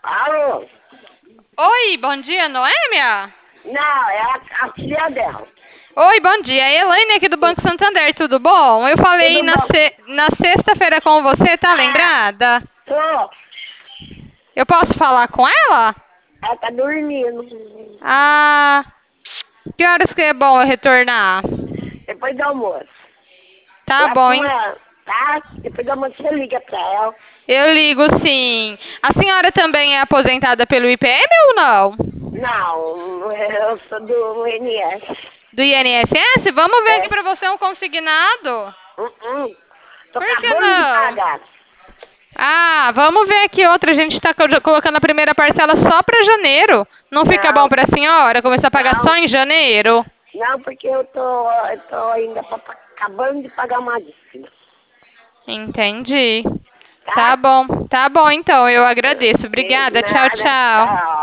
Alô? Oi, bom dia, Noêmia? Não, é a filha dela. Oi, bom dia. É Elaine aqui do Banco Santander, tudo bom? Eu falei Tudo bom? na sexta-feira com você, tá Ah, lembrada? tô. Eu posso falar com ela? Ela tá dormindo. Ah, que horas que é bom eu retornar? Depois do almoço. Tá Lá bom, com hein? ela, tá? Depois do almoço você liga pra ela. Eu ligo sim. A senhora também é aposentada pelo IPM ou não? Não, eu sou do INS. Do INSS? Vamos ver aqui É. pra você um consignado. Tô Por que acabando de não? pagar. Ah, vamos ver aqui outra. A gente está colocando a primeira parcela só para janeiro. Não fica bom Não, para a senhora começar a pagar só não, em janeiro? não, porque eu tô ainda acabando de pagar uma dívida. Entendi. Tá? Tá bom então. Eu agradeço. De Obrigada. Tchau, nada, tchau. tchau.